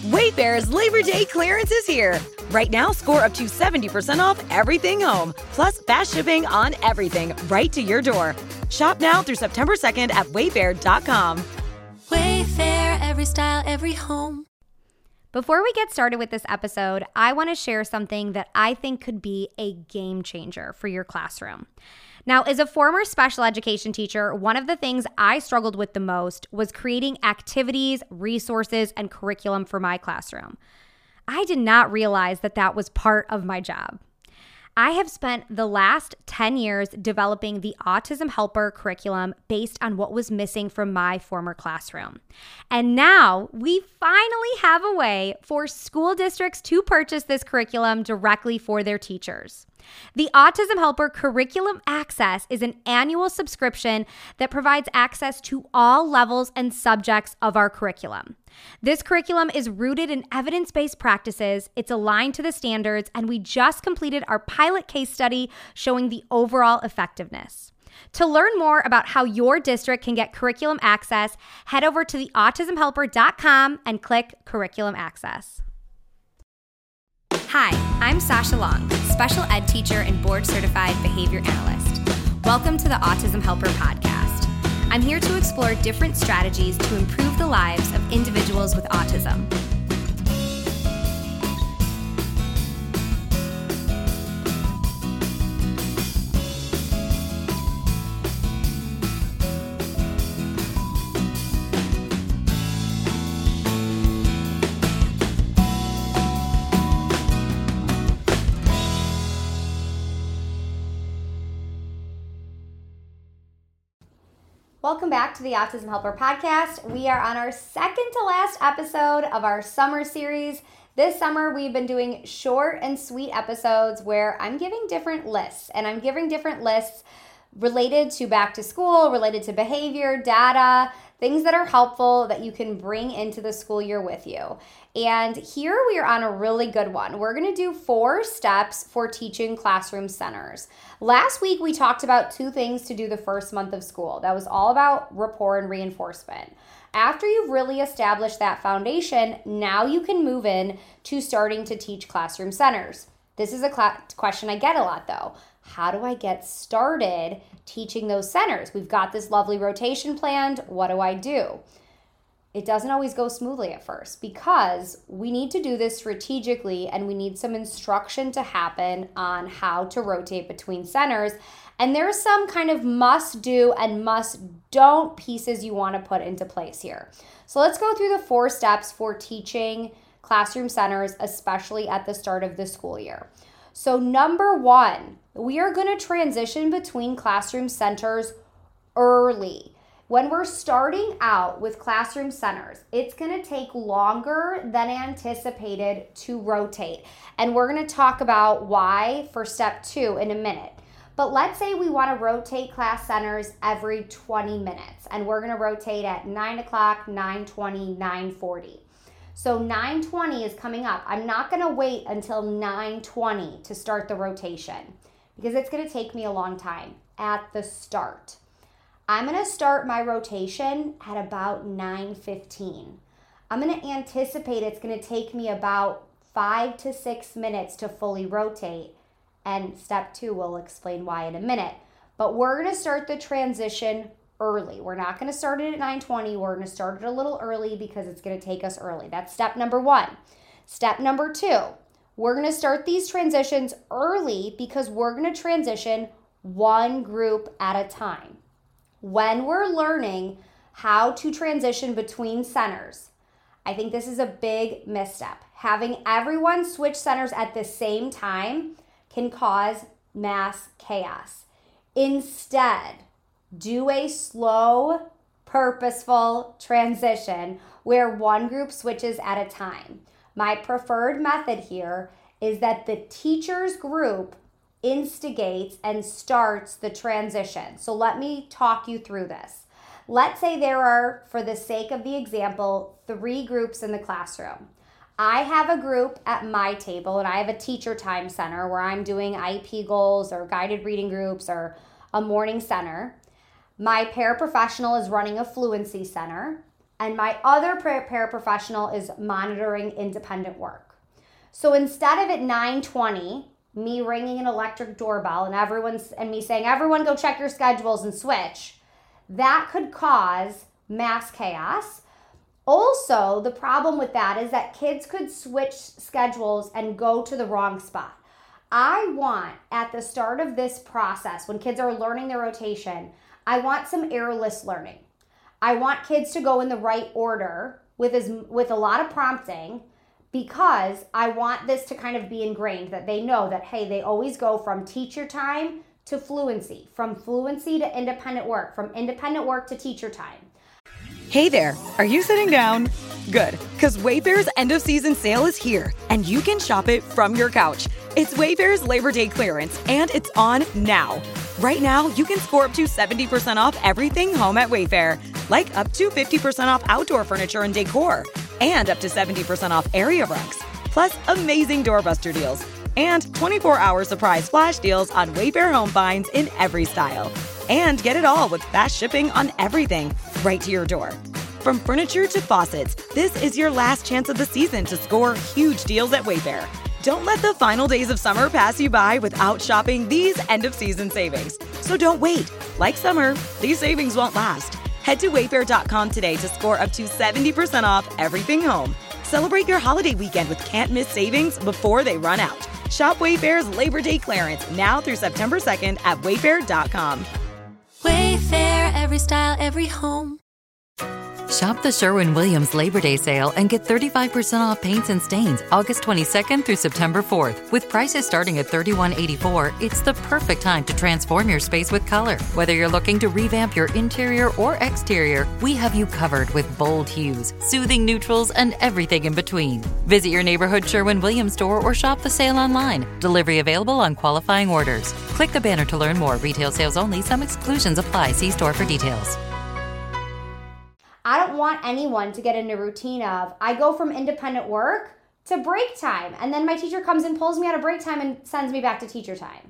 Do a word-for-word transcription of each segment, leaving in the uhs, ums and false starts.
Wayfair's Labor Day clearance is here. Right now, score up to seventy percent off everything home, plus fast shipping on everything right to your door. Shop now through September second at wayfair dot com. Wayfair, every style, every home. Before we get started with this episode, I want to share something that I think could be a game changer for your classroom. Now, as a former special education teacher, one of the things I struggled with the most was creating activities, resources, and curriculum for my classroom. I did not realize that that was part of my job. I have spent the last ten years developing the Autism Helper curriculum based on what was missing from my former classroom. And now we finally have a way for school districts to purchase this curriculum directly for their teachers. The Autism Helper Curriculum Access is an annual subscription that provides access to all levels and subjects of our curriculum. This curriculum is rooted in evidence-based practices, it's aligned to the standards, and we just completed our pilot case study showing the overall effectiveness. To learn more about how your district can get curriculum access, head over to the autism helper dot com and click Curriculum Access. Hi, I'm Sasha Long, special ed teacher and board-certified behavior analyst. Welcome to the Autism Helper podcast. I'm here to explore different strategies to improve the lives of individuals with autism. Welcome back to the Autism Helper podcast. We are on our second to last episode of our summer series. This summer, we've been doing short and sweet episodes where I'm giving different lists, and I'm giving different lists related to back to school, related to behavior, data, things that are helpful that you can bring into the school year with you. And here we are on a really good one. We're going to do four steps for teaching classroom centers. Last week, we talked about two things to do the first month of school. That was all about rapport and reinforcement. After you've really established that foundation, now you can move in to starting to teach classroom centers. This is a cl- question I get a lot though. How do I get started teaching those centers? We've got this lovely rotation planned. What do I do? It doesn't always go smoothly at first because we need to do this strategically and we need some instruction to happen on how to rotate between centers. And there's some kind of must do and must don't pieces you want to put into place here. So let's go through the four steps for teaching classroom centers, especially at the start of the school year. So number one, we are going to transition between classroom centers early. When we're starting out with classroom centers, it's going to take longer than anticipated to rotate. And we're going to talk about why for step two in a minute. But let's say we want to rotate class centers every twenty minutes, and we're going to rotate at nine o'clock, nine twenty, nine forty. So nine twenty is coming up. I'm not going to wait until nine twenty to start the rotation because it's going to take me a long time at the start. I'm going to start my rotation at about nine fifteen. I'm going to anticipate it's going to take me about five to six minutes to fully rotate. And step two, we'll explain why in a minute. But we're going to start the transition early. We're not going to start it at nine twenty. We're going to start it a little early because it's going to take us early. That's step number one. Step number two, we're going to start these transitions early because we're going to transition one group at a time. When we're learning how to transition between centers, I think this is a big misstep. Having everyone switch centers at the same time can cause mass chaos. Instead, do a slow, purposeful transition where one group switches at a time. My preferred method here is that the teacher's group instigates and starts the transition. So let me talk you through this. Let's say there are, for the sake of the example, three groups in the classroom. I have a group at my table and I have a teacher time center where I'm doing I E P goals or guided reading groups or a morning center. My paraprofessional is running a fluency center and my other paraprofessional is monitoring independent work. So instead of at nine twenty, me ringing an electric doorbell and everyone's and me saying, everyone go check your schedules and switch, that could cause mass chaos. Also, the problem with that is that kids could switch schedules and go to the wrong spot. I want, at the start of this process, when kids are learning their rotation, I want some errorless learning. I want kids to go in the right order with as, with a lot of prompting, because I want this to kind of be ingrained, that they know that, hey, they always go from teacher time to fluency, from fluency to independent work, from independent work to teacher time. Hey there, are you sitting down? Good, because Wayfair's end of season sale is here, and you can shop it from your couch. It's Wayfair's Labor Day clearance, and it's on now. Right now, you can score up to seventy percent off everything home at Wayfair, like up to fifty percent off outdoor furniture and decor, and up to seventy percent off area rugs, plus amazing doorbuster deals, and twenty-four hour surprise flash deals on Wayfair home finds in every style. And get it all with fast shipping on everything, right to your door. From furniture to faucets, this is your last chance of the season to score huge deals at Wayfair. Don't let the final days of summer pass you by without shopping these end-of-season savings. So don't wait. Like summer, these savings won't last. Head to wayfair dot com today to score up to seventy percent off everything home. Celebrate your holiday weekend with can't-miss savings before they run out. Shop Wayfair's Labor Day clearance now through September second at wayfair dot com. Wayfair, every style, every home. Shop the Sherwin-Williams Labor Day sale and get thirty-five percent off paints and stains August twenty-second through September fourth. With prices starting at thirty-one eighty-four, it's the perfect time to transform your space with color. Whether you're looking to revamp your interior or exterior, we have you covered with bold hues, soothing neutrals, and everything in between. Visit your neighborhood Sherwin-Williams store or shop the sale online. Delivery available on qualifying orders. Click the banner to learn more. Retail sales only. Some exclusions apply. See store for details. I don't want anyone to get in a routine of, I go from independent work to break time, and then my teacher comes and pulls me out of break time and sends me back to teacher time.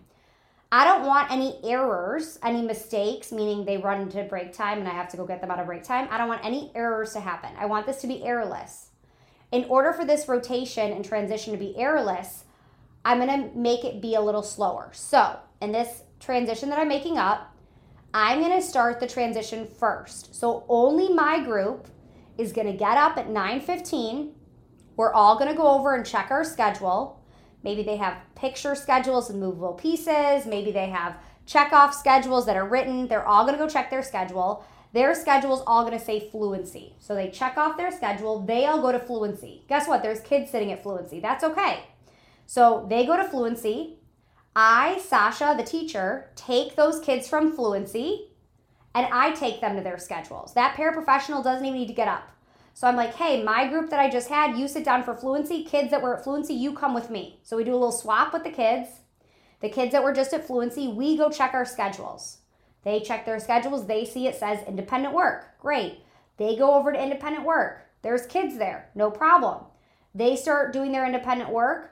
I don't want any errors, any mistakes, meaning they run into break time and I have to go get them out of break time. I don't want any errors to happen. I want this to be errorless. In order for this rotation and transition to be errorless, I'm gonna make it be a little slower. So in this transition that I'm making up, I'm gonna start the transition first. So only my group is gonna get up at nine fifteen. We're all gonna go over and check our schedule. Maybe they have picture schedules and movable pieces. Maybe they have check-off schedules that are written. They're all gonna go check their schedule. Their schedule's all gonna say fluency. So they check off their schedule, they all go to fluency. Guess what? There's kids sitting at fluency. That's okay. So they go to fluency. I, Sasha, the teacher, take those kids from fluency and I take them to their schedules. That paraprofessional doesn't even need to get up. So I'm like, hey, my group that I just had, you sit down for fluency. Kids that were at fluency, you come with me. So we do a little swap with the kids. The kids that were just at fluency, we go check our schedules. They check their schedules. They see it says independent work. Great. They go over to independent work. There's kids there. No problem. They start doing their independent work.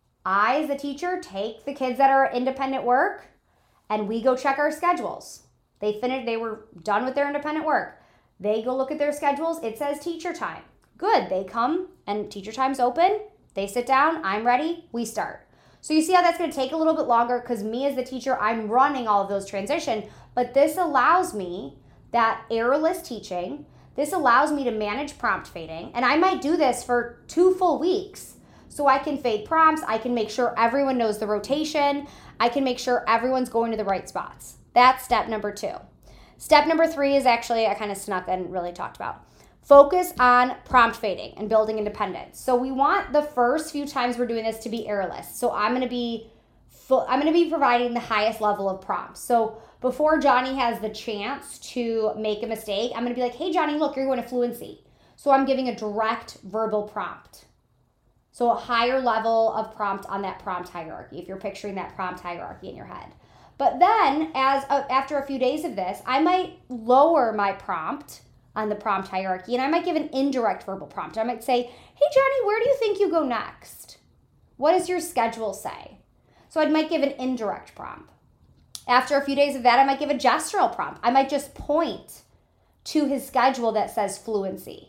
I, as the teacher, take the kids that are independent work and we go check our schedules. They finished, they were done with their independent work. They go look at their schedules. It says teacher time. Good. They come and teacher time's open. They sit down. I'm ready. We start. So you see how that's going to take a little bit longer because me as the teacher, I'm running all of those transition, but this allows me that errorless teaching. This allows me to manage prompt fading. And I might do this for two full weeks. So I can fade prompts, I can make sure everyone knows the rotation, I can make sure everyone's going to the right spots. That's step number two. Step number three is actually, I kind of snuck and really talked about. Focus on prompt fading and building independence. So we want the first few times we're doing this to be errorless. So I'm gonna be, I'm gonna be providing the highest level of prompts. So before Johnny has the chance to make a mistake, I'm gonna be like, hey Johnny, look, you're going to fluency. So I'm giving a direct verbal prompt. So a higher level of prompt on that prompt hierarchy, if you're picturing that prompt hierarchy in your head. But then, as a, after a few days of this, I might lower my prompt on the prompt hierarchy, and I might give an indirect verbal prompt. I might say, hey Johnny, where do you think you go next? What does your schedule say? So I might give an indirect prompt. After a few days of that, I might give a gestural prompt. I might just point to his schedule that says fluency.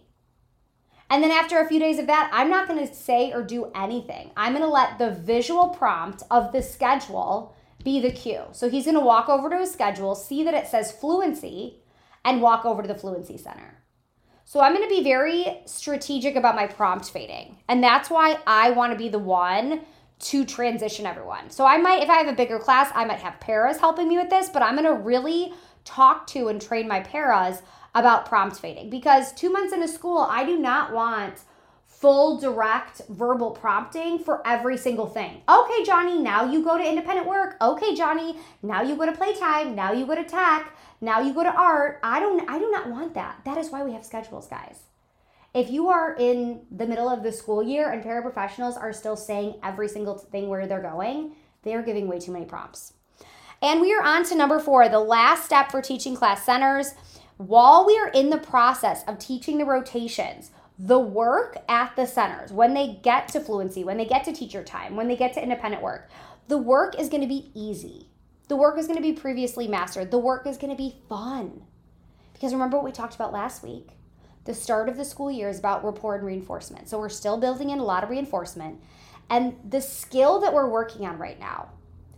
And then after a few days of that, I'm not going to say or do anything. I'm going to let the visual prompt of the schedule be the cue. So he's going to walk over to his schedule, see that it says fluency, and walk over to the Fluency Center. So I'm going to be very strategic about my prompt fading. And that's why I want to be the one to transition everyone. So I might, if I have a bigger class, I might have paras helping me with this, but I'm going to really talk to and train my paras about prompt fading, because two months into school, I do not want full direct verbal prompting for every single thing. Okay, Johnny, now you go to independent work. Okay, Johnny, now you go to playtime. Now you go to tech. Now you go to art. I don't, I do not want that. That is why we have schedules, guys. If you are in the middle of the school year and paraprofessionals are still saying every single thing where they're going, they are giving way too many prompts. And we are on to number four, the last step for teaching class centers. While we are in the process of teaching the rotations, the work at the centers, when they get to fluency, when they get to teacher time, when they get to independent work, the work is going to be easy. The work is going to be previously mastered. The work is going to be fun. Because remember what we talked about last week? The start of the school year is about rapport and reinforcement. So we're still building in a lot of reinforcement. And the skill that we're working on right now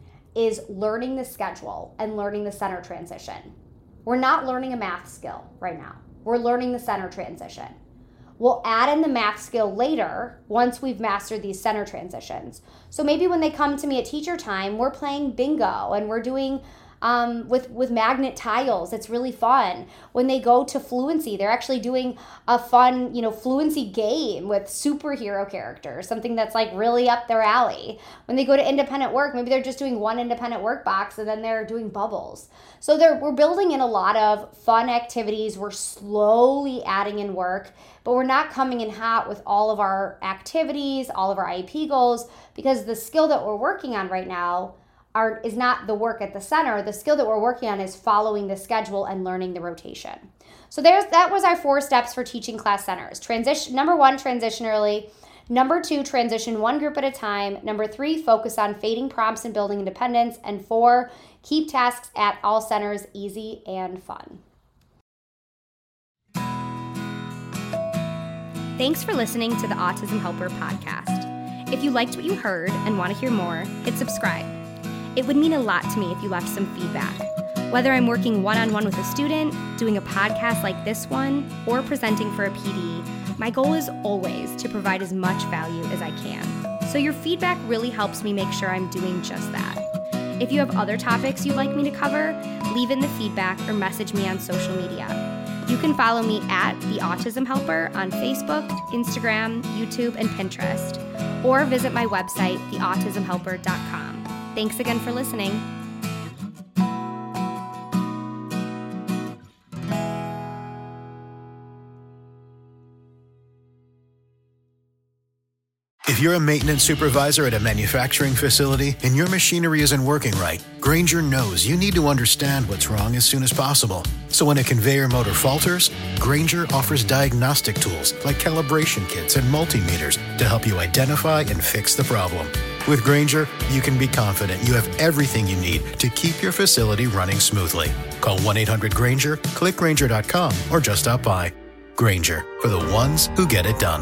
is learning the schedule and learning the center transition. We're not learning a math skill right now. We're learning the center transition. We'll add in the math skill later once we've mastered these center transitions. So maybe when they come to me at teacher time, we're playing bingo and we're doing um, with, with magnet tiles. It's really fun. When they go to fluency, they're actually doing a fun, you know, fluency game with superhero characters, something that's like really up their alley. When they go to independent work, maybe they're just doing one independent work box and then they're doing bubbles. So they're, we're building in a lot of fun activities. We're slowly adding in work, but we're not coming in hot with all of our activities, all of our I E P goals, because the skill that we're working on right now are, is not the work at the center. The skill that we're working on is following the schedule and learning the rotation. So there's that was our four steps for teaching class centers. Transition, number one, transition early. Number two, transition one group at a time. Number three, focus on fading prompts and building independence. And four, keep tasks at all centers easy and fun. Thanks for listening to the Autism Helper podcast. If you liked what you heard and want to hear more, hit subscribe. It would mean a lot to me if you left some feedback. Whether I'm working one-on-one with a student, doing a podcast like this one, or presenting for a P D, my goal is always to provide as much value as I can. So your feedback really helps me make sure I'm doing just that. If you have other topics you'd like me to cover, leave in the feedback or message me on social media. You can follow me at The Autism Helper on Facebook, Instagram, YouTube, and Pinterest, or visit my website, the autism helper dot com. Thanks again for listening. If you're a maintenance supervisor at a manufacturing facility and your machinery isn't working right, Grainger knows you need to understand what's wrong as soon as possible. So when a conveyor motor falters, Grainger offers diagnostic tools like calibration kits and multimeters to help you identify and fix the problem. With Grainger, you can be confident you have everything you need to keep your facility running smoothly. Call one eight hundred Grainger, click Grainger dot com, or just stop by. Grainger, for the ones who get it done.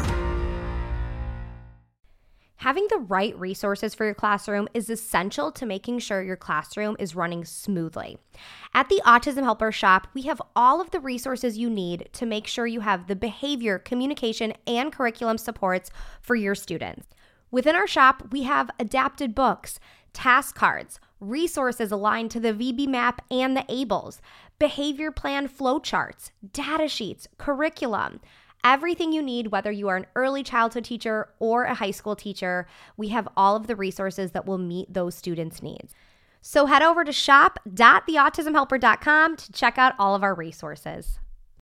Having the right resources for your classroom is essential to making sure your classroom is running smoothly. At the Autism Helper Shop, we have all of the resources you need to make sure you have the behavior, communication, and curriculum supports for your students. Within our shop, we have adapted books, task cards, resources aligned to the V B MAP and the ABLES, behavior plan flowcharts, data sheets, curriculum. Everything you need, whether you are an early childhood teacher or a high school teacher, we have all of the resources that will meet those students' needs. So head over to shop dot the autism helper dot com to check out all of our resources.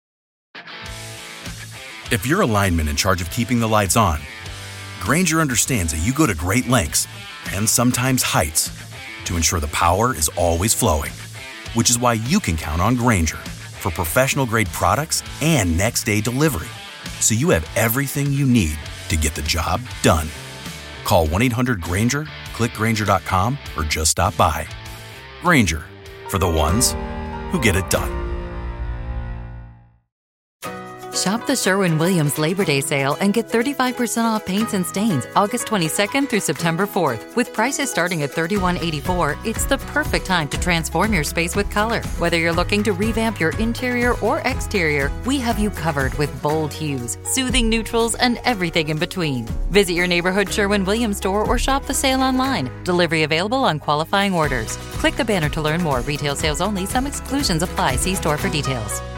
If you're a lineman in charge of keeping the lights on, Grainger understands that you go to great lengths and sometimes heights to ensure the power is always flowing, which is why you can count on Grainger for professional-grade products and next-day delivery, so you have everything you need to get the job done. Call one eight hundred Grainger, click Grainger dot com, or just stop by. Grainger, for the ones who get it done. Shop the Sherwin-Williams Labor Day sale and get thirty-five percent off paints and stains August twenty-second through September fourth. With prices starting at thirty-one eighty-four, it's the perfect time to transform your space with color. Whether you're looking to revamp your interior or exterior, we have you covered with bold hues, soothing neutrals, and everything in between. Visit your neighborhood Sherwin-Williams store or shop the sale online. Delivery available on qualifying orders. Click the banner to learn more. Retail sales only. Some exclusions apply. See store for details.